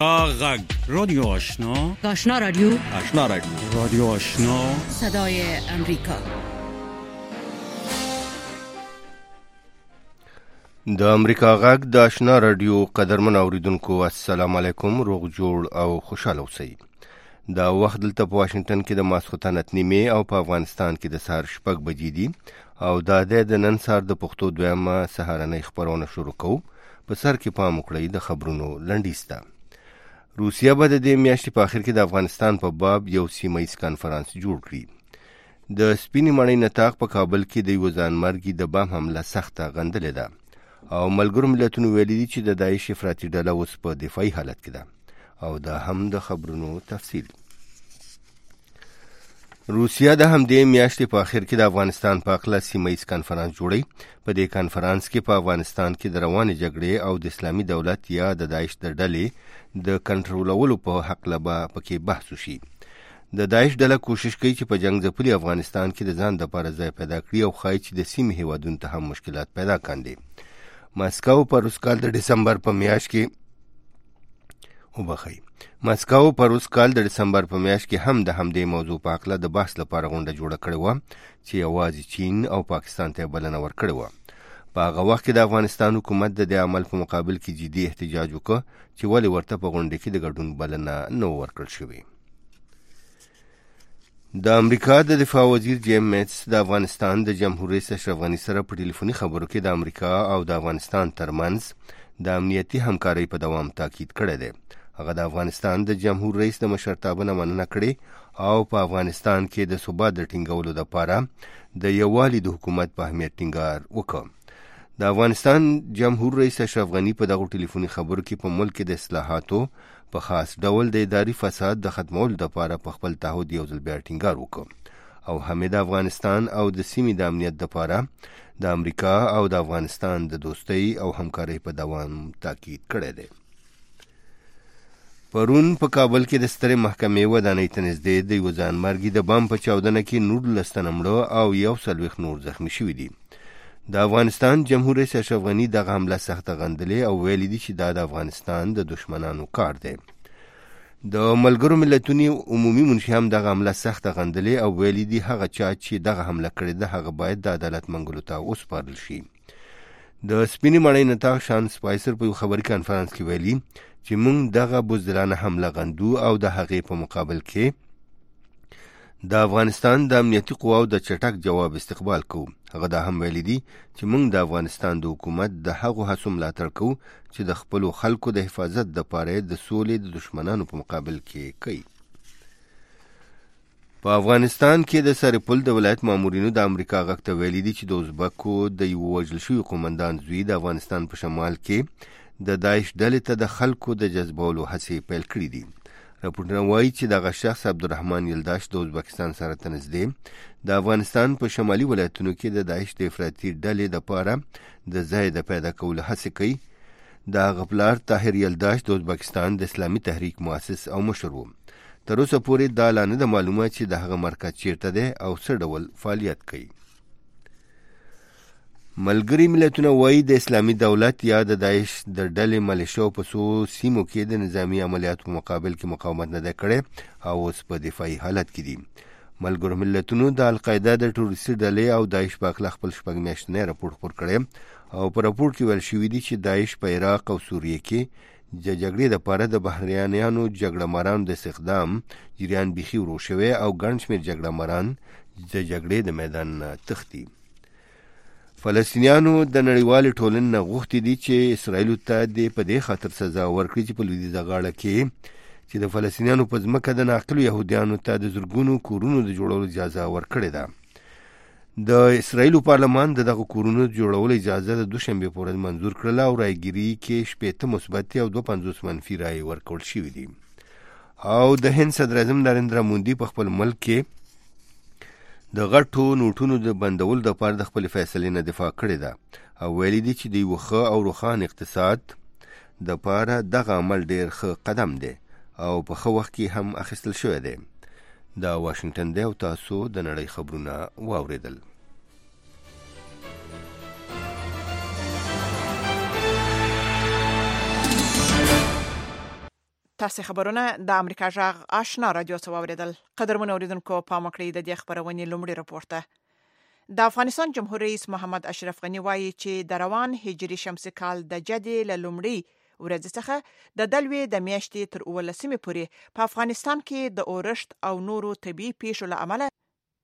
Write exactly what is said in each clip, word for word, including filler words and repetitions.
غږ رادیو آشنا آشنا رادیو آشنا رادیو رادیو آشنا صدای امریکا. د امریکا غږ د آشنا رادیو قدرمن اوریدونکو السلام علیکم، روغ جوړ او خوشاله اوسئ. دا وخت دلته په واشنگټن کې د ماسخوتن اتنیمه او په افغانستان کې د سهار شپږ بجې دي او دا د نن سهار د پښتو دویمه سهارنۍ خبرونه شروع کوو. په سر کې پام وکړئ د خبرونو لنډیسته. روسیه به د دې میاشتې په اخر کې د افغانستان په باب یو سیمه ایز کانفرنس جوړ کړي. د سپینې ماڼۍ نطاق په کابل کې د یو ځانمرګي د بم حمله سخته غندلې ده او ملګرو ملتونو ویلي دي چې د داعش افراطي ډله اوس په دفاعي حالت کې ده. او دا هم د خبرونو تفصیل. روسیه د همدې میاشتې په اخر کې د افغانستان په اړه سیمه ایز کانفرنس جوړي. په دې کانفرنس کې په افغانستان کې د روانې جګړې او د اسلامي دولت یا د داعش د ډلې د کنټرولولو په حق لبا پکې بحث وشي. د داعش ډله کوشش کوي چې په جنگ ځپلي افغانستان کې د ځان لپاره ځای پیدا کړي او ښایي چې د سیمې هیوادونو ته هم مشکلات پیدا کاندي. ماسکو په روس کال د ډسمبر په میاشت کې وبخي ماسکو په روس کال د دسمبر په میاشت کې هم د همدې موضوع په اړه د بحث لپاره غونډه جوړه کړې و چې یوازې چین او پاکستان ته بلنه ورکړې و. په هغه وخت کې د افغانستان حکومت د دې عمل په مقابل کې جدي احتجاج وکړ چې ولې ورته په غونډه کې د ګډون بلنه نه ورکړل شوې. د امریکا د دفاع وزیر جیم میټس د افغانستان د جمهور رئیس اشرف غني سره په ټلیفوني خبرو کې د امریکا او د افغانستان ترمنځ د امنیتي همکارۍ په دوام تاکید کړی دی. هغه د افغانستان د جمهور رئیس د مشرتابه نه مننه کړې او په افغانستان کې د ثبات د ټینګولو لپاره د یووالي د حکومت په اهمیت ټینګار وکړ. د افغانستان جمهور رئیس اشرف غني په دغه ټلیفوني خبرو کې په ملک کې د اصلاحاتو په خاص ډول د اداري فساد د ختمولو لپاره په خپل تعهد یو ځل بیا ټینګار وکړ او هم د افغانستان او د سیمې د امنیت لپاره د امریکا او د افغانستان د دوستۍ او همکارۍ په دوام تاکید کړی دی. پرون په کابل کې د سترې محکمې ودانۍ ته نږدې د یو ځانمرګي د بم په چاودنه کې نولس تنه مړه او یو څلوېښت نور زخمي شوي دي. د افغانستان جمهور رئیس اشرف غني دغه حمله سخته غندلې او ویلي دي چې دا د افغانستان د دشمنانو کار دی. د ملګرو ملتونو عمومي منشي هم دغه حمله سخته غندلې او ویلي دي هغه چا چې دغه حمله کړې ده هغه باید د عدالت منګولو ته وسپارل شي. د سپینې ماڼۍ نطاق شان سپایسر په یو خبري کانفرنس کې ویلي چې موږ دغه بزدلانه حمله غندو او د هغې په مقابل کې د افغانستان د امنیتي قواو د چټک جواب استقبال کوو. هغه دا هم ویلي دي چې موږ د افغانستان د حکومت د هغو هڅو ملاتړ کوو چې د خپلو خلکو د حفاظت دپاره د سولې د دشمنانو په مقابل کې کوي. په افغانستان کې د سرپل د ولایت مامورینو د امریکا غږ ته ویلي دي چې د ازبکو د یو وژل شوي قومندان زوی د افغانستان په شمال کې د داعش ډلې ته د خلکو د جذبولو هڅې پیل کړي دي. راپورټونه وایي چې دغه شخص عبدالرحمن یلداش د ازبکستان سره ته نږدې د افغانستان په شمالي ولایتونو کې د داعش د افراطي ډلې دپاره د ځای د پیدا کولو هڅې کوي. د هغه پلار طاهر یلداش د ازبکستان د اسلامي تحریک مؤسس او مشر و. تر اوسه پورې دا لا نه ده معلومه چې د هغه مرکز چیرته دی او څه ډول فعالیت کوي. ملګري ملتونه وایي د اسلامي دولت یا د داعش د ډلې ملیشو په څو سیمو کې د نظامي عملیاتو په مقابل کې مقاومت نه دی کړی او اوس په دفاعي حالت کې دي. ملګرو ملتونو د القاعده د ټروریستي ډلې او داعش په اړه خپل شپږ میاشتنی راپور خپور کړی او په راپور کې ویل شوي دي چې داعش په عراق او سوریه کې د جګړې دپاره د بهرنیانو جګړه مارانو د استخدام جریان بیخي ورو شوی او ګڼ شمېر جګړه ماران د جګړې د میدان نه تښتي. فلسطینیانو د نړیوالې ټولنې نه غوښتي دي چې اسرائیلو ته د په دې خاطر سزا ورکړي چې په لویدیځه غاړه کې چې د فلسطینیانو په ځمکه د ناقلو یهودیانو ته د زرګونو کورونو د جوړولو اجازه ورکړې ده. د اسرائیلو پارلمان د دغه کورونو جوړولو اجازه د دوشنبې په ورځ منظور کړله او رایګیري کې شپېته مثبت او دوه پنځوس منفي رایې ورکول شوي دي. او د هند صدر اعظم نریندرا مودي په خپل ملک کې د غټو نوټونو د بندولو لپاره د خپل فیصلې نه دفاع کړې ده او ویلي دي چې د یو ښه او روښانه اقتصاد دپاره دغه عمل ډېر ښه قدم دی او په ښه وخت کې هم اخیستل شوی دی. دا واشنگټن دی او تاسو د نړۍ خبرونه واوریدل. تاسو خبرونه د امریکا جغ آشنا رادیو څخه اوریدل. قدرمن اوریدونکو پام کړئ د دې خبرونې لومړی راپورته. د افغانستان جمهور رئیس محمد اشرف غنی وایي چې د روان هجري شمسي کال د جدي له لومړی ورځ څخه د دلوي د میاشتې تر اولسمې پورې په افغانستان کې د اورښت او نورو طبي پیښو له امله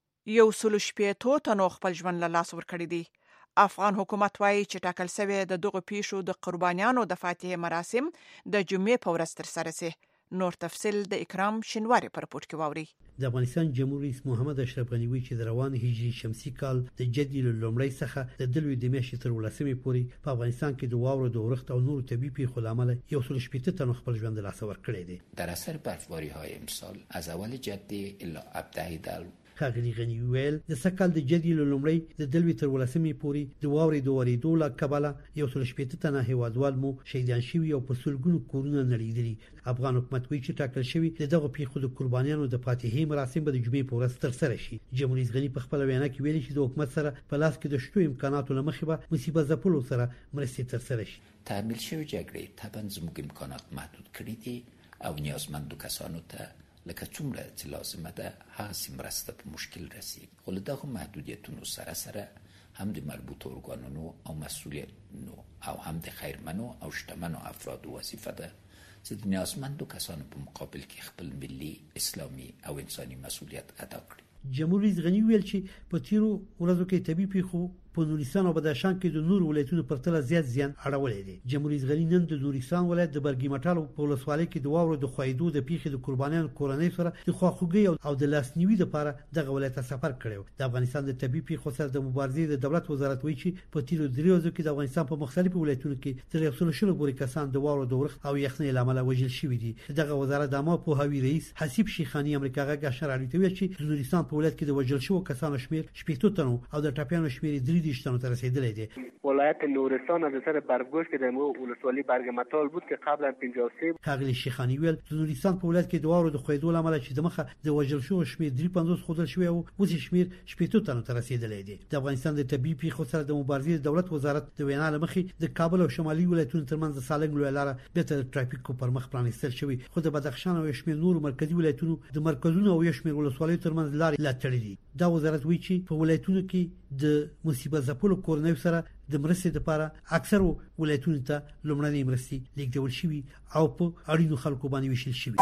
یو سل شپېته تنو خپل ژوند له لاس ورکړي دي. افغان حکومت وایي چې ټاکل شوی د دغه پیښو د قربانیانو د فاتحې مراسم د جمعې په ورځ ترسره شي. نور تفصیل د اکرام شینواری پر رپورت کې واوري. د افغانستان جمهور رئیس محمد اشرف غنی وایي چې د روان هجري شمسي کال د جدي له لومړۍ څخه د دلوي د میاشتې تر ولسمې پورې په افغانستان کې د واورو د اورښت او نورو طبي پیښو له امله یو سل شپېته تنو خپل ژوند له لاسه ورکړی دی. در اثر برفباری‌های امسال از اول جدي الی ابتدای دلو ښاغلي غني ویل د سکل د جدي له لومړۍ د دلوي تر ولسمې پورې د واورې د ورېدو له کبله یو سل شپېته تنه هیوادوال مو شهیدان شوي او په سلګونو کورونه نړېدلي. افغان حکومت وایي چې ټاکل شوی د دغه پیښو د قربانیانو د فاتحې مراسم به د جمعې په ورځ ترسره شي. جمهور رئیس غني په خپل وینا کې ویلي چې د حکومت سره په لاس کې د شتو امکاناتو له مخې به مصیبت ځپلو سره مرستې ترسره شي. تحمیل شوی جګړې طبعا زموږ امکانات محدود کړي دي او نیازمندو کسانو ته لکه څومره چې لازمه ده هغسې مرسته په مشکل رسي. خو له دغو محدودیتونو سره سره هم د مربوطه ارګانونو او مسئولیتونو او هم د خیرمنو او شتمنو افرادو وظیفه ده چې د نیازمندو کسانو په مقابل کې خپل ملي، اسلامي او انساني مسئولیت ادا کړي. جمهور رئیس غني ویل چې په تیرو ورځو کې طبي پیښو په نورستان او بدخشان کې د نور ولایتونو پرتله زیات زیان اړولې دي. جمهور رئیس غني نن د نورستان ولایت د برګي مټال په ولسوالۍ کې د واورو د خویدو د پیښې د قربانیانو کورنۍ سره د خواخوږي او د لاسنیوي لپاره دغه ولایت سفر کړو. د افغانستان د طبي پیښو سره د مبارزې د دولت وزارت وایي چې په تیرو درې ورځو کې د افغانستان په مختلفو ولایتونو کې تر یو سل شل پورې کسان د واورو د اورښت او یخنۍ له امله وژل شوي دي. دغه وزارت د عامه پوهاوي رئیس حسیب شیخانی امریکا غږ آشنا رادیو ته ویل چې د نورستان په ولایت کې د وژل شوو کسانو شمیر شپېته تنو او د ټپیانو شمیر درې دېرش تنو ته رسیدلی. ولایت نورستان از اثر برگوش که در ولسوالی برگ مطال بود که قبلا پنجاه و سه ښاغلي شیخانی ویل د نورستان په ولایت کې د واورو د خویدو له امله چې د مخه د وژل شوو شمیر درې پنځوس ښودل شوی او اوس شمیر شپېته تنو ته رسیدلی دی. د افغانستان د طبي پیښو سره د مبارزې د دولت وزارت د وینا له مخې د کابل او شمالي ولایتونو ترمنځ د سالنګ لویه لاره بېرته د ټرافیکو پر مخ پرانیستل شوي، خو د بدخشان او شمیر نورو مرکزي ولایتونو د مرکزونو او شمیر ولسوالیو ترمنځ لارې لا تړلې دي. دا وزارت وایي چې په ولایتونو کې د مصیبت ځپلو کورنیو سره د مرستې لپاره اکثرو ولایتونو ته لومړنۍ مرستې لیږدول شوي او په اړینو خلکو باندې ویشل شوي.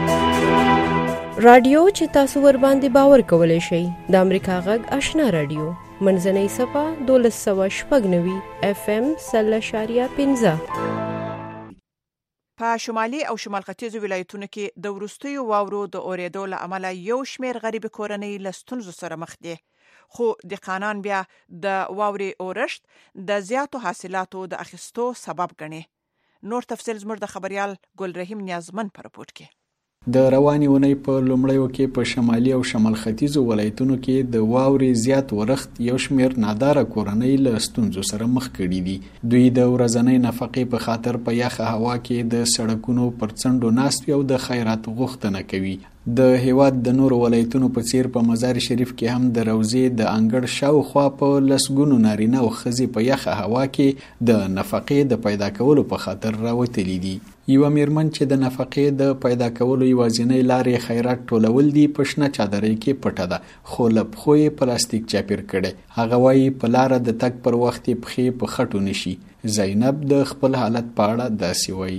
رادیو چې تاسو ور باندې باور کولی شئ د امریکا غږ آشنا رادیو منځنۍ صفه دولس سوه شپږ نوي اف ام سل اشاریه پنځه. په شمالي او شمال ختیځو ولایتونو کې د وروستیو واورو د اورېدو له امله یو شمېر غریب کورنۍ له ستونزو سره مخ دي، خو دهقانان بیا د واورې اورښت د زیاتو حاصلاتو د اخیستو سبب ګڼي. نور تفصیل زموږ د خبريال ګل رحیم نیازمن په رپورت کې. د رواني اونۍ په لومړیو کې په شمالي او شمال ختیځو ولایتونو کې د واورې زیات ورښت یو شمېر ناداره کورنۍ له ستونزو سره مخ کړي دي. دوی د ورځنۍ نفقې په خاطر په یخه هوا کې د سړکونو پر څنډو ناست وي او د خیرات غوښتنه کوي. د هیواد د نورو ولایتونو په څیر په مزار شریف کې هم د روضې د انګړ شاوخوا په لسګونو نارینه او ښځې په یخه هوا کې د نفقې د پیدا کولو په خاطر راوتلي دي. یوه میرمن چې د نفقې د پیدا کولو یوازینۍ لارې خیرات ټولول دي په شنه چادرۍ کې پټه ده، خو له پښو یې پلاستیک چاپیر کړی. هغه وایي په لاره د تګ پر وخت یې پښې په خټو نشي. زینب د خپل حالت په اړه داسې وایي.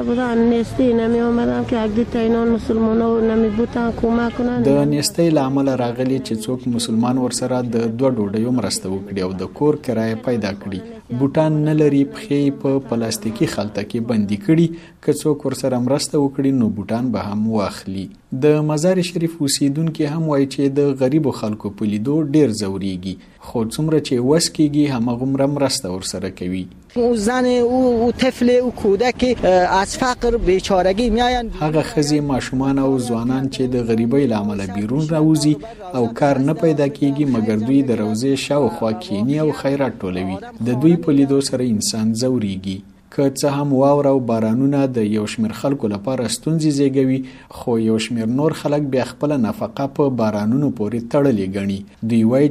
د نیستۍ له امله راغلي چې څوک مسلمان ورسره د دوه ډوډیو مرسته وکړي او د کور کرایه پیدا کړي. بوټان نه لري، پښې په پلاستیکي خلطه کې بندي کړي. که څوک ورسره مرسته وکړي نو بوټان به هم واخلي. د مزار شریف اوسیدونکي هم وایي چې د غریبو خلکو په لیدو ډیر ځورېږي، خو څومره چې وس کېږي هماغومره مرسته ورسره کوي. زن او طفل او کودک از فقر بیچارگی میاین. هغه ښځې، ماشومان او ځوانان چې د غریبۍ له امله بیرون راوځي او کار نه پیدا کېږي مګر دوی د روضې شاوخوا کینی او خیرات ټولوي. د دوی په لیدو سره انسان ځورېږي. که څه هم واوره او بارانونه د یو شمېر خلکو لپاره ستونزې زیږوي، خو یو شمېر نور خلک بیا خپله نفقه په بارانونو پورې تړلې ګڼي. دوی وایي چې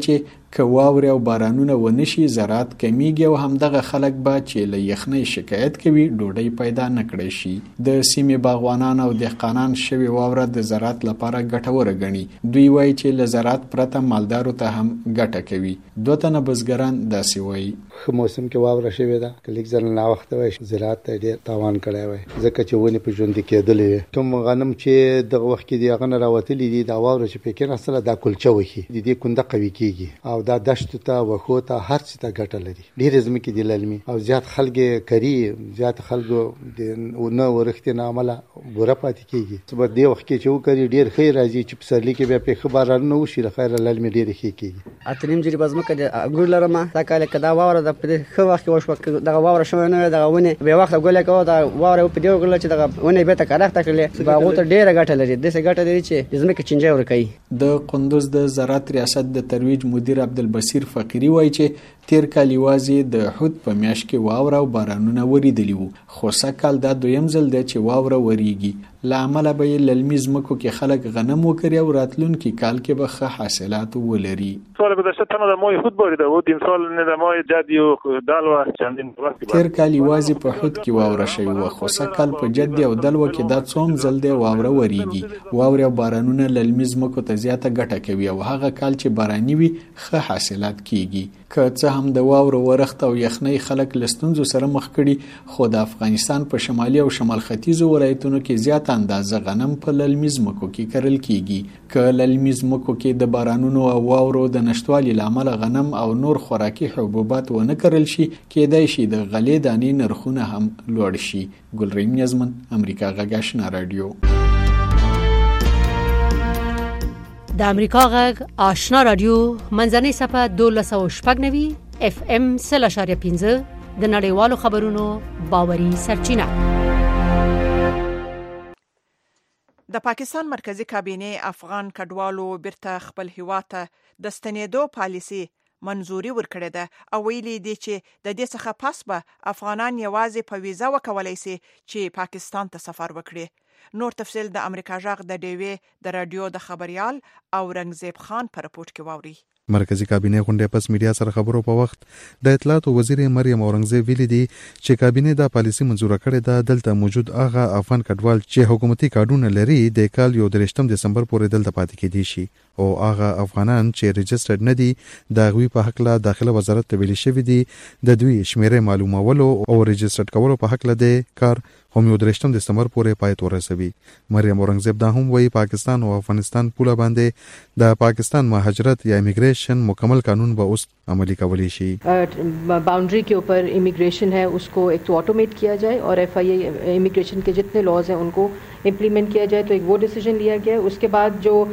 که واورې او بارانونه ونشي زراعت کمیږي او همدغه خلک به چې له یخنۍ شکایت کوي ډوډۍ پیدا نه کړی شي. د سیمې باغوانان او دهقانان شوې واوره د زراعت لپاره ګټوره ګڼي. دوی وایي چې له زراعت پرته مالدارو ته هم ګټه کوي. دوه تنه بزګران داسې وایي. ښه موسم کې واوره شوې ده که لږ ځل ناوخته وای زراعت ته ډېر تاوان کړی وای ځکه چې ونې په ژوندي کېدلې وې. کوم غنم چې دغه وخت کې د هغه نه راوتلي دي دا واوره چې پکې کېناستله دا کلچه وهي د دې کونده قوي کېږي او دا دشتو ته وښو ته هر څه ته ګټه لري. ډېرې ځمکې دي للمي او زیات خلک یې کري زیات خلکو د نه ورښتې نه عمله بوره پاتې کېږي. په دې وخت کې چې وکړي ډېر ښه راځي چې پسرلي کې بیا پې ښه بارانونه وشي له خیره للمې ډېرې ښې کېږي. اتریم جریبه ځمکه د انګور لرمه دا کال که دا واوره د په دې ښه وخت کې وشوه دغه واوره شوې نه وي دغه ونې بې وخته ګوله کوه دا واوره په دې وکړله چې دغه ونې بېرته کرښته کړلې هغو ته ډېره ګټه لري. داسې ګټه لري چې د ځمکې چینجی ورکوي. د قندوز د زراعت ریاست د ترویج مدیر عبدالبصیر فقیري وایي چې تیر کال یوازې د حد په میاشت کې واوره او بارانونه وریدلی وو خو سږکال دا دویم ځل دی چې واوره وریږي. له امله به یې للمي ځمکو کې خلک غنم وکري او راتلونکي کال کې به ښه حاصلات ولري. سال گذشته تنها در ماه حد باریده بود امسال در ماه جدی و دلو چندین وقتی تیر کال یوازې په حد کې واوره شوې وه خو سږکال په جدي او دلو کې دا څوم ځل دی واوره وریږي. واورې او بارانونه للمي ځمکو ته زیاته ګټه کوي او هغه کال چې باراني وي ښه حاصلات کیږي. که څه هم د واورو ورښت او یخنۍ خلک له ستونزو سره مخ کړي خو د افغانستان په شمالي او شمال ختیځو ولایتونو کې زیات اندازه غنم په للمي ځمکو کې کرل کیږي. که للمي ځمکو کې د بارانونو او واورو د نشتوالي له امله غنم او نور خوراکي حبوبات ونه کرل شي کېدای شي د غلې دانې نرخونه هم لوړ شي. ګلریم نیازمن امریکا غږ آشنا رادیو. د امریکا غږ آشنا رادیو منځنۍ صفحه دولس او شپږ نوي اف ام سل اشاریه پنځه د نړیوالو خبرونو باوري سرچینه. د پاکستان مرکزی کابینه افغان کډوالو بیرته خپل هیواد ته د ستنېدو پالیسي منزوري ورکړې ده او ویلي دي چې د دې څخه پس به افغانان یوازې په ویزا وکولای شي چې پاکستان ته سفر وکړي. نور تفصیل د امریکا غږ د ډیوې د رادیو د خبريال او رنگزیب خان پر رپورت کې واوري. مرکزی کابینه غونډه پس میډیا سره خبرو په وخت د اطلاعات وزیر مریم اورنګزیب ویلي دي چې کابینه دا پالیسي منزور کړې ده. دلته موجود هغه افغان کډوال چې حکومتي کارډونه لري د کال یو درشتم دسمبر پورې دلته پاتې کېدي شي او هغه افغانان چې ريجسترډ نه دي د غوي په حق له داخله وزارت ته ویل شوی دي د دوی شمیره معلومولو او ريجسترډ کولو په حق له د کار هم یو درشتم دسمبر پورې پای ته ورسوي. مریم اورنګزیب دا هم وایي پاکستان او افغانستان پوله باندې د پاکستان مهاجرت یا امیگریشن مکمل قانون به اوس عملی کولی شي. बाउंड्री के ऊपर इमिग्रेशन है उसको एक तो ऑटोमेट किया जाए और एफ आई ए इमिग्रेशन के जितने लॉज हैं उनको इम्प्लीमेंट किया जाए तो एक वो डिसीजन लिया गया है. उसके बाद जो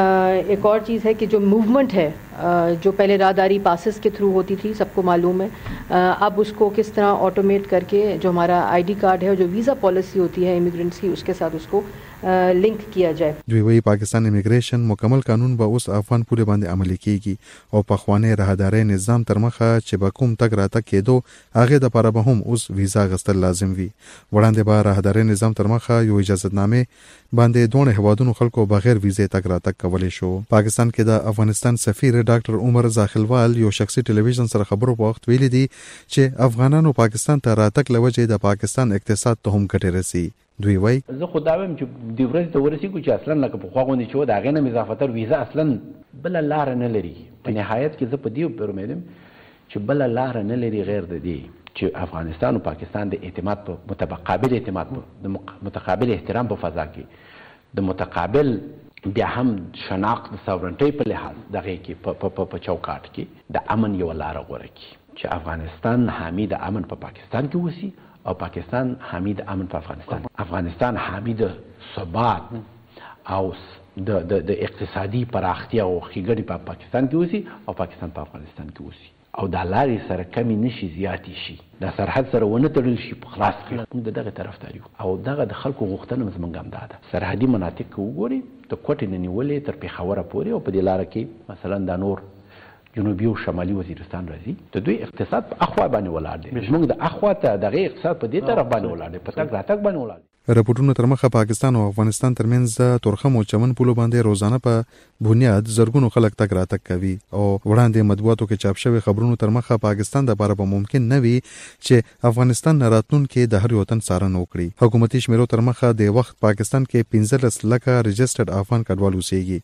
एक और चीज़ है कि जो मूवमेंट है जो पहले राहदारी पासेस के थ्रू होती थी सबको मालूम है अब उसको किस तरह ऑटोमेट करके जो हमारा आईडी कार्ड है और जो वीज़ा पॉलिसी होती है इमिग्रेंट्स की उसके साथ उसको लिंक किया जाए. دوی وی پاکستان امیگریشن مکمل قانون به اوس افغان پوله باندې عملي کیږي او په خوانه راهداري نظام تر مخه چې به کوم تک راته کېدو هغه د لپاره به هم اوس ویزا غستل لازم وي. وړاندې به راهداري نظام تر مخه یو اجازه نامه باندې دوه هوادونو خلکو بغیر ویزه تک راته کولای شو. پاکستان کې د افغانستان سفیر ډاکټر عمر زاخلوال یو شخصي ټلویزیون سره خبرو په وخت ویلي دي چې افغانانو پاکستان ته راتګ لوجه د پاکستان اقتصاد ته هم ګټه رسي. دوی وای زه خو دا وایم چې د ورځې ته ورسېږو چې اصلا لکه پخوا غوندې چې و د هغې نه اضافتر ویزا اصلا بله لاره نه لري. په نهایت کې زه په دې پر امید یم چې بله لاره نه لري غیر د دې چې افغانستان او پاکستان د اعتماد په متقابل اعتماد په د متقابل احترام په فضا کې د متقابل بیا هم شناخت د ساورنټۍ په لحاظ دغې کې په چوکاټ کې د امن یوه لاره غوره کړي چې افغانستان حامی د امن په پاکستان کې اوسي او پاکستان حامی د امن په افغانستان افغانستان حامی د ثبات او د د اقتصادي پراختیا او ښېګڼې په پاکستان کې اوسي او پاکستان په افغانستان کې اوسي او دا لارې سره کمی نشي زیاتې شي دا سرحد سره ونه تړل شي په خلاص کړي. موږ د دغه طرفدار یو او دغه د خلکو غوښتنه زموږ هم دا ده سرحدي مناطق کې وګورئ د کوټې نه نیولې تر پېښوره پورې او په دې لاره کې مثلا دا نور جنوبي او شمالي وزیرستان راځي د دوی اقتصاد په اخوا باندې ولاړ دی. موږ د اخوا ته دغه اقتصاد په دې طرف باندې ولاړ دی په تک راتک باندې ولاړ دی. راپورټونو تر مخه پاکستان او افغانستان ترمنځ تورخم او چمن پولو باندې روزانه په بنیاد زرګونو خلک تک راتک کوي او وړاندې مطبوعاتو کې چاپ شوی خبرونو تر مخه پاکستان د لپاره به ممکن نه وي چې افغانستان نه راتلونکي د هر وطن څارنه وکړي. حکومتي شمیرو تر مخه د وخت پاکستان کې پنځلس لکه رجسټرډ افغان کډوال اوسېږي.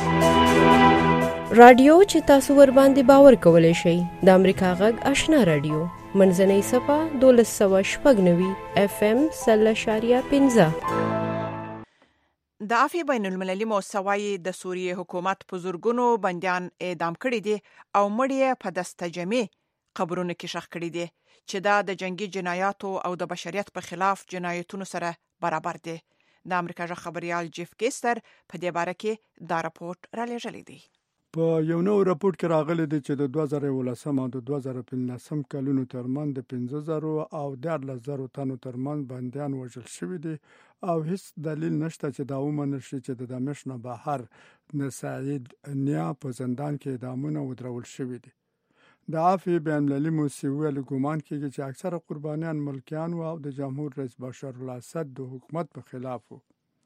رادیو چې تاسو ور باندې باور کولای شئ د امریکا غږ آشنا رادیو منځنۍ صفه دولس سوه شپږ نوي اف ام سل اشاریه پنځه. د عفو بین المللي موسسه وايي د سوریې حکومت په زورګونو بندیان اعدام کړي دي او مړي په دستجمع قبرونو کې ښخ کړي دي چې دا د جنگي جنایاتو او د بشریت په خلاف جنایتونو سره برابر دي. د امریکا ژغ خبريال جیف کیستر په دې باره کې دا راپورټ را لېږلی دی. په یو نو راپورټ کې راغلی دی چې د دوه زره یولسم او د دوه زره پنځلسم کلونو ترمن د پنځه زره او دیارلس زره تنو ترمن بندیان وژل شوي دي او هیڅ دلیل نشته چې دا ومنل شي چې د دمشق نه بهر د سعید نیا په زندان کې اعدامونه ودرول شوي دي. د عفو بین المللي موسسې ویلي ګومان کېږي چې اکثره قربانیان ملکیان او د جمهور رئیس بشار الاسد د حکومت په خلاف وو.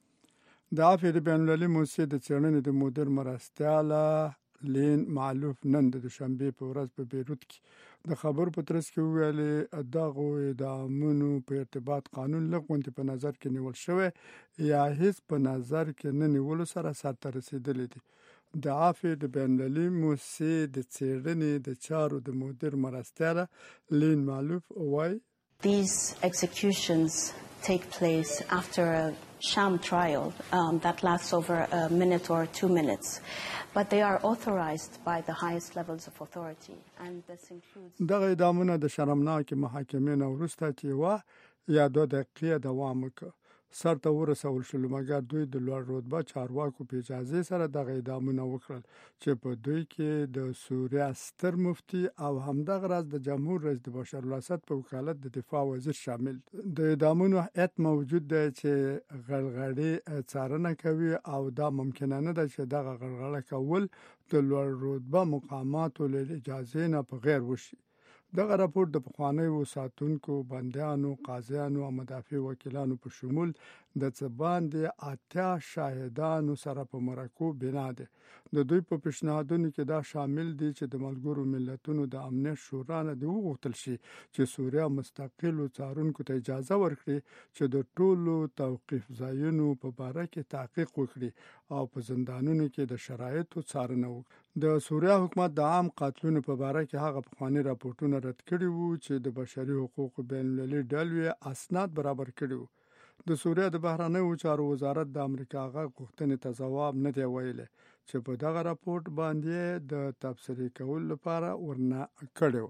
د عفو د بین المللي موسسې د څېړنې د مدیر مرستیاله لین معلوف نن د دوشنبې په ورځ په بیروت کې د خبرو په ترڅ کې ویلي دغه اعدامونو په ارتباط قانون لغونې په نظر کې نیول شوی یا هیڅ په نظر کې نه نیولو سره سرته رسیدلی دي. د عفو د بین المللي موسسې د څېړنې د چارو د مدیر مرستیاله لین معلوف وایي These executions take place after a sham trial um, that lasts over a minute or two minutes, but they are authorized by the highest levels of authority, and this includes دغه اعدامونه د شرمناکې محاکمې نه وروسته چې وه یا دوه دقیقې دوام وکړ سر ته ورسول شول، مګر دوی د لوړ رتبه چارواکو په اجازې سره دغه اعدامونه وکړل چې په دوی کې د سوریه ستر مفتي او همدغه راز د جمهور رئیس د بشار الاسد په وکالت د دفاع وزیر شامل. د اعدامونو هیئت موجود دی چې غلغړې څارنه کوي او دا ممکنه نه ده چې دغه غلغړه کول د لوړ رتبه مقاماتو له اجازې نه په غیر وشي. دغه راپورټ د پخوانیو ساتونکو بندیانو قاضیانو او مدافع وکیلانو په شمول د څه باندې اتیا شاهدانو سره په مرکو بنا دی. د دوی په پیشنهادونو کې دا شامل دي چې د ملګرو ملتونو د امنیت شورا نه د وغوښتل شي چې سوریه مستقلو څارونکو ته اجازه ورکړي چې د ټولو توقیف ځایونو په باره کې تحقیق وکړي او په زندانونو کې د شرایطو څارنه وکړي. د سوریه حکومت د عام قاتلونو په باره کې هغه پخواني راپورټونه رد کړي وو چې د بشري حقوقو بین المللي ډلې اسناد برابر کړي وو. د سوریه د بهرنیو چارو وزارت د امریکا غږ غوښتنې ته ځواب نه دی ویلی چې په دغه راپورټ باندې د تبصرې کولو لپاره ورنه کړی.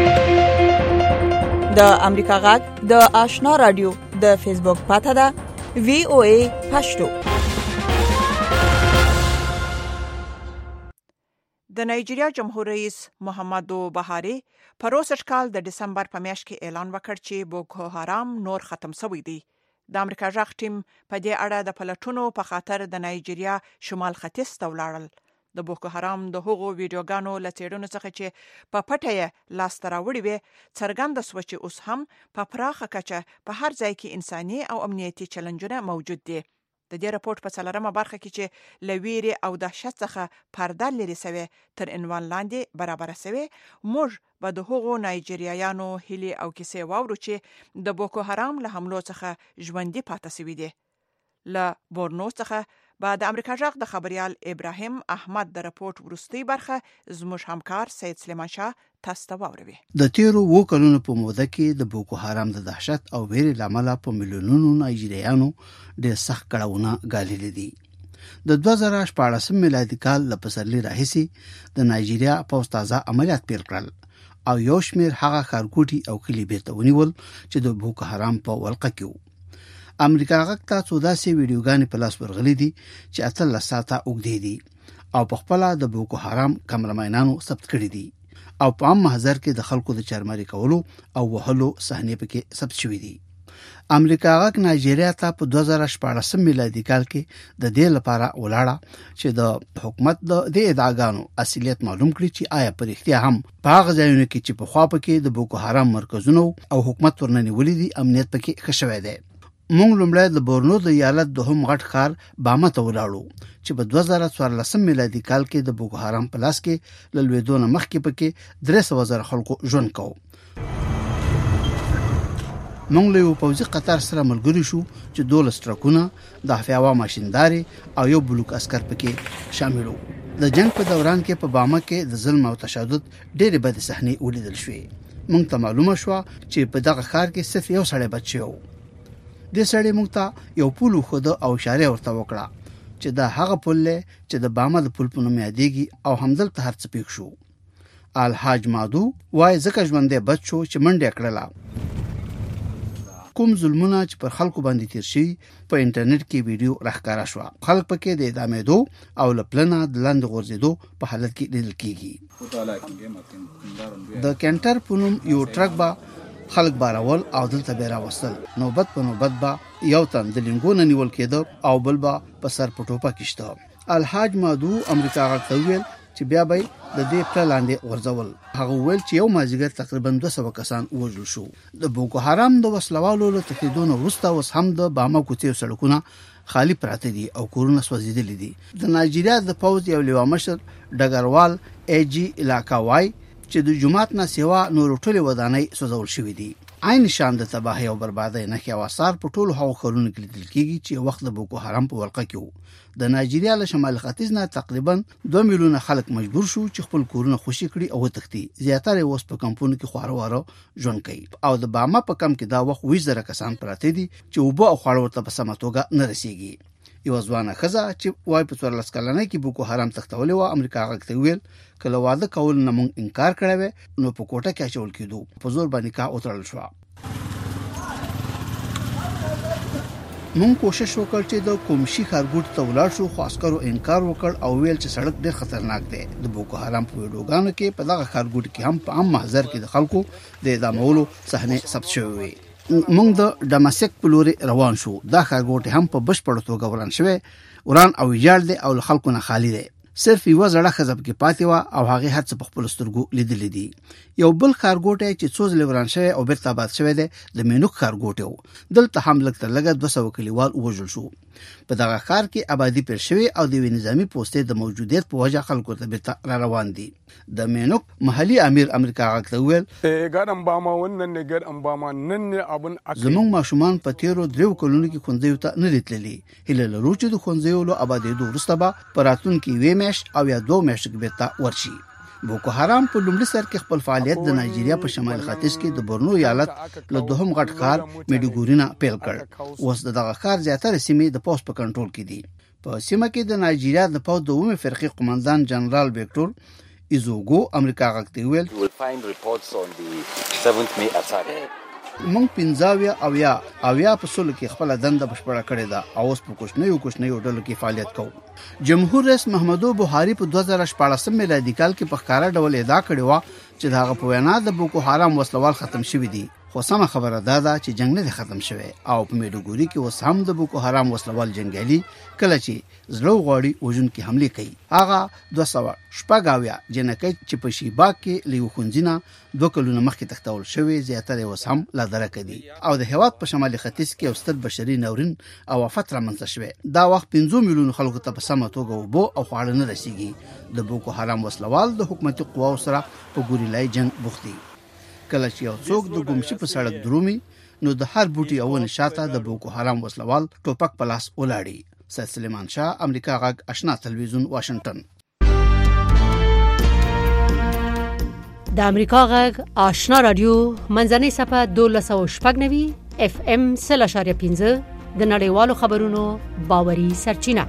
د امریکا غږ د آشنا رادیو د فیسبوک پاته ده وی او ای پښتو. د نایجیریا جمهور رئیس محمدو بهاري په روسش کال د دسمبر په میاشت کې اعلان وکړ چې بوکو حرام نور ختم شوی دی. د امریکا ژغ ټیم په دې اړه د پلټونو په خاطر د نایجیریا شمال ختیځ ته ولاړل. د بوکو حرام د هغو ویډیوګانو له څېړنو څخه چې په پټه یې لاسته راوړي وي څرګنده سوه چې اوس هم په پراخه کچه په هر ځای کې انساني او امنیتي چلنجونه موجود دي. د دې راپورټ په څلورمه برخه کې چې له ویرې او دهشت څخه پرده لرې سوی تر عنوان لاندې برابره سوی، موږ به د هغو نایجیریایانو هیلې او کیسې واورو چې د بوکو حرام له حملو څخه ژوندي پاتې سوي دي. له بورنو څخه به د امریکا ژغ د خبريال ابراهیم احمد د راپورټ وروستۍ برخه زموږ همکار سید سلیمان شاه تاسو ته واوروي. د تیرو وو کلونو په موده کې د بوکو حرام د دهشت او ویرې لامل په میلیونونو نایجیریایانو ډېر سخت کړهونه ګاللي دي. د دوه زره شپاړسم میلادي کال له پسرلي راهیسې د نایجیریا پوځ تازه عملیات پیل کړل او یو شمېر هغه ښارګوټي او کلي بیرته ونیول چې د بوکو حرام په ولقه کې وو. امریکا غږ ته څو داسې ویډیوګانې په لاس ورغلي دي چې اتلس ساعته اوږدې دي او په خپله د بوکو حرام کمرمینانو ثبت کړي دي او په عام محضر کې د خلکو د چارماري کولو او وهلو صحنې پکې ثبت شوي دي. امریکا غږ نایجیریا ته په دوه زره شپاړسم میلادي کال کې د دې لپاره ولاړه چې د حکومت د دې ادعاګانو اصلیت معلوم کړي چې آیا په رښتیا هم په هغه ځایونو کې چې پخوا پکې د بوکو حرام مرکزونه او حکومت ورننولي دي امنیت پکې ښه شوی دی. مونږ لومړی د بورنو د ایالت دوهم غټ ښار باما ته ولاړو چې په دوه زره څوارلسم میلادي کال کې د بوکو حرام په لاس کې له لوېدو نه مخکې پکې درې سوه زره خلکو ژوند کوو. مونږ له یو پوځي قطار سره ملګري شو چې دولس ټرکونه، د هوا ماشینداري او یو بلوک عسکر پکې شامل وو. د جنگ په دوران کې په باما کې د ظلم او تشدد ډېرې بدې صحنې ولیدل شوې. مونږ ته معلومه شوه چې په دغه ښار کې صرف یو سړی بچ شوی و. دې سړی مونږ ته یو پل وښوده او اشاره ورته وکړه چې دا هغه پل دی چې د باما د پل په نوم یادېږي او همدلته هر څه پېښ شو. الحاج مادو وایي ځکه ژوندی بچ شو چې منډه یې کړله. کوم ظلمونه چې پر خلکو باندې تیر شي په انټرنیټ کې ویډیو راښکاره شوه. خلک پکې د اعدامېدو او له پلنه د لاندې غورځېدو په حالت کې لیدل کېږي. د کینټر په نوم یو ټرک به خلک بارول او دلته به راوستل. نوبت په نوبت به یو تن د لینګو نه نیول کېده او بل به په سر په ټوپه کېشته. الحاج مادو امریکا غږ ته وویل چې بیا به د دې پله لاندې غورځول. هغه وویل چې یو مازدیګر تقریبا دوه سوه کسان ووژل شو. د بوکو حرام د وسلوالو له تښتېدو نه وروسته اوس هم د باما کوڅې او سړکونه خالی پراته دي او کورونه سوځېدلي دي. د نایجیریا د پوځ یو لوا مشر ډګروال ای جي علاقه وای چې د جماعت نه سیوا نور ټولې ودانۍ سوځول شوې دي. عین شان د تباهي او بربادۍ نښې او آثار په ټولو هغو ښارونو کې لیدل کېږي چې وخت د بوکو حرام په ولقه کې وو. د نایجیریا له شمال ختیځ نه تقریبا دوه میلیونه خلک مجبور شو چې خپل کورونه خوشي کړي او وتښتي. زیاتره اوس په کمپونو کې خواره واره ژوند کوي او د باما په کم کې دا وخت ویش زره کسان پراته دي چې اوبه او خواړه ورته په سمه توګه نه رسیږي. یو ځوانه ښځه چې وای په څوارلس کلنۍ کې بوکو حرام تښتولې وه امریکا غږ ته وویل که له واده کولو نه موږ انکار کړی وی نو په کوټه کې اچول کېدو. په زور باندې نکاح وتړل شوه. مونږ کوشش وکړ چې د کومشي ښارګوټ ته ولاړ شو خو عسکرو انکار وکړ او ویل چې سړک ډېر خطرناک دی. د بوکو حرام په ویډیوګانو کې په دغه ښارګوټ کې هم په عام محضر کې د خلکو د اعدامولو صحنې ثبت شوې وې. مونږ د ډماسک په لورې روان شو. دا ښارګوټ هم په بشپړه توګه وران شوی وران او ویجاړ دی او له خلکو نه خالي دی. صرف یوه زړه ښځه پکې پاتې وه او هغې هر څه په خپلو سترګو لیدلي دي. یو بل ښارګوټی چې څو ځلې وران شوی او بیرته آباد شوی دی د مینوک ښارګوټی و. دلته هم لږ تر لږه دوه سوه کلیوال ووژل شو. په دغه ښار کې آبادي پېل شوې او د یوې نظامي پوستې د موجودیت په وجه خلکو ته بیرته را روان دي. د مینوک محلي امیر امریکا غږ ته وویل زموږ ماشومان په تېرو دریو کلونو کې ښوونځیو ته نه دي تللي. هیله لرو چې د ښوونځیو له آبادېدو وروسته به په راتلونکي یوې میاشت او یا دوه میاشتو کې بیرته ورشي. بوکو حرام په لومړي سر کې خپل فعالیت د نایجیریا په شمال ختیځ کې د بورنو ایالت له دوهم غټ ښار میډوګوري نه پیل کړ. اوس د دغه ښار زیاتره سیمې د پوځ په کنټرول کې دي. په سیمه کې د نایجیریا د پوځ د اوومې فرقې قومندان جنرال ویکټور ایزوګو امریکا غږ ته وویل مونږ پنځاویا او یا اویا په سلو کې خپل دنده بشپړه کړې ده او اوس په کوچنیو کوچنیو ډلو کې فعالیت کوو. جمهور رئیس محمدو بوهاري په دوه زره شپاړسم میلادي کال کې په ښکاره ډول ادعا کړې وه چې د هغه په وینا د بوکو حرام وسلوال ختم شوي دي. خو سمه خبره دا ده چې جنگ نه دی ختم شوی او په میډوګوري کې اوس هم د بوکو حرام وسلوال جنګیالي کله چې زړه غواړي وژونکي حملې کوي. هغه دوه سوه شپږ اویا جنکۍ چې په شیباک کې له یو ښوونځي نه دوه کلونه مخکې تښتول شوي زیاتره اوس هم لا درکه دي او د هېواد په شمالي ختیځ کې یو ستر بشري ناورین او آفت رامنځته شوی. دا وخت پنځو میلیونو خلکو ته په سمه توګه اوبه او خواړه نه رسیږي. د بوکو حرام وسلوال د حکومتي قواو سره په ګوریلای جنگ بوخت دي. کله چې یو څوک د ګمشي په سړک درومي نو د هر بوټي او نشاته د بوکو حرام وسلوال ټوپک په لاس ولاړي. سید سلیمان شاه امریکا غږ آشنا تلویزیون واشنگټن. د امریکا غږ آشنا رادیو منځنۍ صفحه دولس او شپږ نوي اف ام سل اشاریه پنځه د نړیوالو خبرونو باوري سرچینه.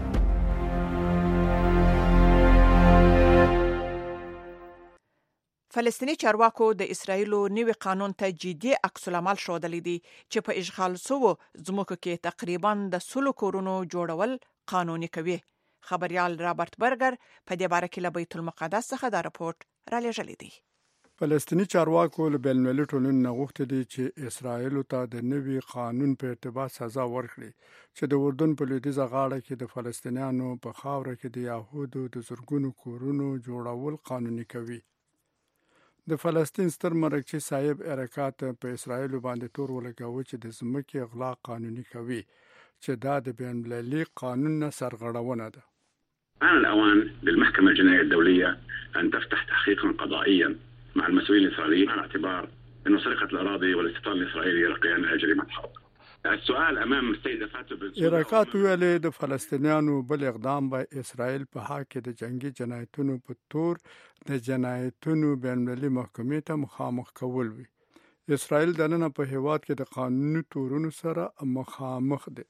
فلسطینی چارواکو د اسرایلو نوي قانون ته جدي عکس العمل ښودلی دی چې په اشغال شوو ځمکو کې تقریبا د سلو کورونو جوړول قانوني کوي. خبريال رابرټ برګر په دې باره کې له بیت المقدس څخه دا راپورټ را لېږلی دی. فلسطینی چارواکو له بین‌المللي ټولنې نه غوښتي دي چې اسرایلو ته د نوي قانون په ارتباط سزا ورکړي چې د اردن په لویدیځه غاړه کې د فلسطینیانو په خاوره کې د یهودو د زرګونو کورونو جوړول قانوني کوي. د فلسطین ستر مرکزی صاحب حرکات په اسرائیل باندې تور ولګاوه چې د ځمکې غلا قانوني کوي چې دا د بین المللي قانون نه سرغړونه ده. آن الأوان للمحكمة الجنائية الدولية أن تفتح تحقيقا قضائيا مع المسؤولين الإسرائيليين على اعتبار أن سرقة الأراضي والاستيطان الإسرائيلي يرقيان إلى جريمة حرب. السؤال امام السيده فاتو حرکات ویلې د فلسطینیانو بل اقدام به اسرائیل په حق کې د جنگي جنایتونو په تور د جنایتونو بین المللي محکمې ته مخامخ کول وي. اسرائیل د نن په هیواد کې د قانوني تورونو سره مخامخ دی.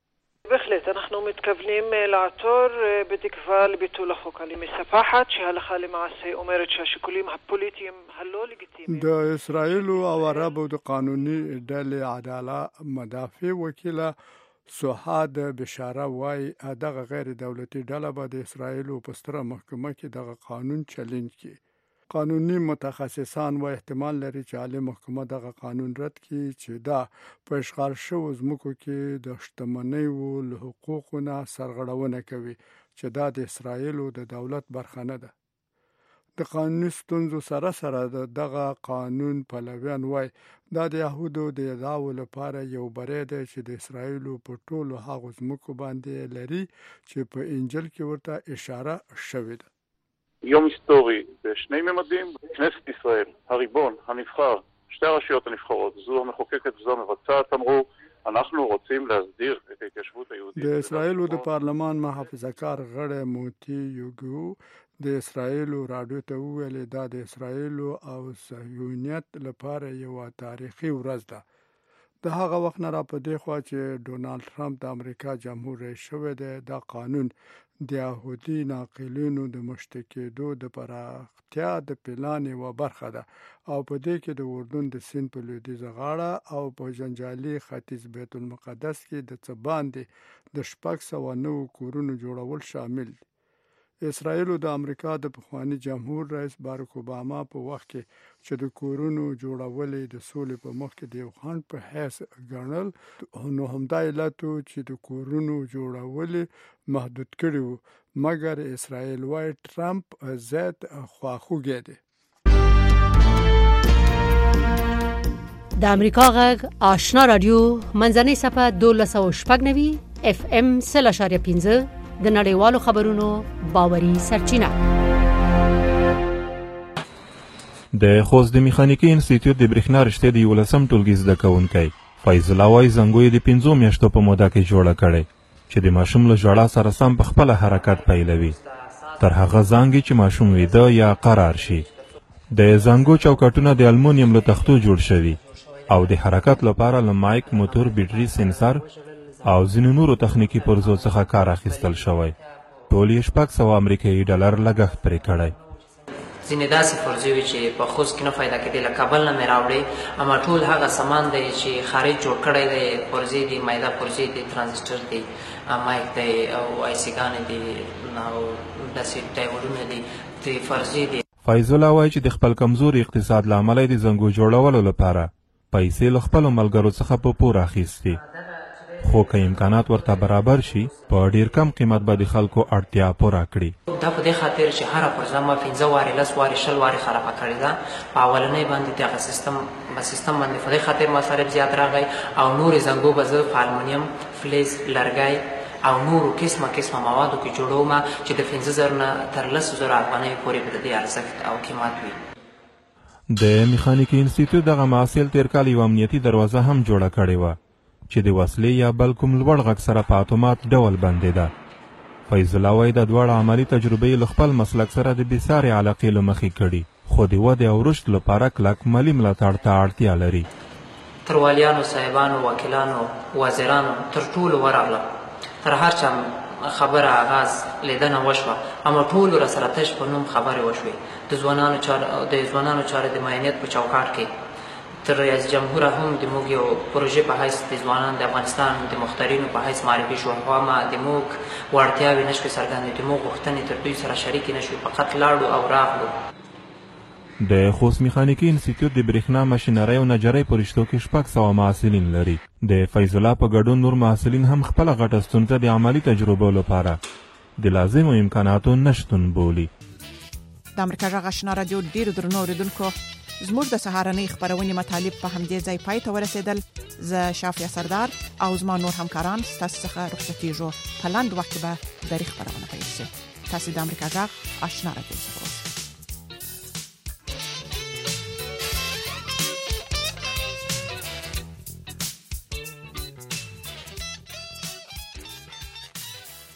בהחלט, אנחנו מתכוונים לעתור בתקווה לביטול החוק האלים מספחת, שהלכה למעשה אומרת שהשיקולים הפוליטיים הלא לגיטימיים. د اسرائیل او عربو د قانوني ډلې عدالت مدافع وکیله سوحاد بشاره وای دغه غیر دولتي ډله به د اسرائیل په ستره محکمه کې دغه قانون چیلنج کړي. قانوني متخصصان و احتمال لري چې عالی محکمه دغه قانون رد کړي چې دا په اشغال شوو ځمکو کې د شتمنیو له حقوقو نه سرغړونه کوي چې دا د اسرائیل د دولت برخه نه ده. د قانوني ستونزو سره سره دغه قانون پلویان وای دا د یهودو د ادعاو لپاره یو بری دی چې د اسرائیل په ټولو هغو ځمکو باندې لري چې په انجیل کې ورته اشاره شوې ده. יום היסטורי בשני ממדים, כנסת ישראל, הריבון, הנבחר, שתי הרשויות הנבחרות, זו המחוקקת וזו המבצעת, אמרו, אנחנו רוצים להסדיר את ההתיישבות היהודית. د اسرائیل د پارلمان محافظه‌کار غړی موتی یوګو د اسرائیل راډیو ته وویل دا د اسرائیل او صهیونیت لپاره یو تاریخي ورځ ده. د هغه وخت نه را په دی خوا چې ډونالد ټرمپ د امریکا جمهور رئیس شوی دی دا قانون د یهودي ناقلینو د مشت کېدو د پراختیا د پلان یوه برخه ده او په دې کې د اردن د سیند په لویدیځه غاړه او په جنجالي ختیځ بیت المقدس کې د څه باندې د شپږ سوه نوو کورونو جوړول شامل دي. اسرائیل د امریکا د پخوانی جمهور رئیس باراک اوباما په وخت کې چې د کورونو جوړولې د سولې په مخ کې د یو خنډ په حیث ګڼل نو همدا علت چې د کورونو جوړولې محدود کړي وو مګر اسرائیل وايي ټرمپ زیات خواخوږی دی. د امریکا غږ آشنا رادیو منځنۍ صفحه دولس او شپږ نوي اف ام سل اشاریه پنځه د نړیوالو خبرونو باوري سرچینه. د خوست د میخانیکي انسټیټیوټ د برېښنا رشتې د یولسم ټولګي زده کوونکی فیض الله وایي زنګوی د پنځو میاشتو په موده کې جوړه کړې چې د ماشوم له ژړا سره سم په خپله حرکت پیلوي تر هغه زانګې چې ماشوم ویده یا قرار شي. د زنګو چوکاټونه د المونیم له تختو جوړ شوي او د حرکت لپاره له مایک، موتور، بیټري، سنسر او ځینو نورو تخنیکي پرزو څخه کار اخیستل شوی. ټول یې شپږ سوه امریکایي ډالر لګښت پرې کړی. ځینې داسې پرزې وي چې په خوست کې نه پیدا کېدې له کابل نه مې راوړې اما ټول هغه سامان دی چې خارج جوړ کړی دی پرزې دي میده پرزې دي ترانزسټر دی مایک دی او آیسیګانې دي او داسې ډایوډونه دي د فرضې دي. فیض الله وایي چې د خپل کمزوري اقتصاد له امله د زنګو جوړولو لپاره پیسې له خپلو ملګرو څخه په پور اخیستې خو که امکانات ورته برابر شي په ډیر کم قیمت به د خلکو اړتیا پوره کړي. دا په دې خاطر چې هره پرزه ما پنځه وارې لس وارې شل وارې خرابه کړې ده په اولنۍ باندې دغه سیستم په سیستم باندې په دې خاطر مصارف زیات راغی او نورې زنګو به زه په المونیم فلز لرګی او نورو قسمه قسمه موادو کې جوړوم چې د پنځه زره نه تر لسو زره افغانیو پورې به د دې ارزښت او قیمت وي. د میخانیکي انسټیټیوټ دغه محصل تېر کال یوه امنیتي دروازه هم جوړه کړې وه چې د وسلې یا بل کوم لوړ غږ سره په اتومات ډول بندېده. فیض الله وایي د دواړه عملي تجربې له خپل مسلک سره د بېسارې علاقې له مخې کړي خو د ودې او رشد لپاره کلک مالي ملاتړ ته اړتیا لري. تر والیانو، صاحبانو، وکیلانو، وزیرانو تر ټولو ورغلم. تر هر چا خبره آغاز لیدنه وشوه اما ټولو را سره تش په نوم خبرې وشوې. د ځوانانو چارې د معاینیت په چوکاټ کې تر رئیس جمهور هم د موږ یو پروژې په حیث د ځوانان د افغانستان د مخترینو په حیث معرفي شو خو ما د موږ وړتیاوې نشوې څرګندې د موږ غوښتنې تر دوی سره شریکې نشوې فقط لاړو او راغلو. د خوست میخانیکي انسټیټیوټ د برېښنا ماشینرۍ او نجرۍ په رشتو کې شپږ سوه محصلین لري. د فیض الله په ګډون نور محصلین هم خپله غټه ستونزه د عملي تجربو لپاره د لازمو امکاناتو نشتون بولي. د امریکا غږ آشنا رادیو ډیر درنو اوریدونکو زموږ د سهارنۍ خبرونه مطالب په همدې ځای پای ته ورسېدل. زه شافیا سردار او زما نور همکاران تاسو څخه رخصتېږو. په لاندې وخت به د خبرونه پیل شي. تاسو د امریکا غږ آشنا رادیو سره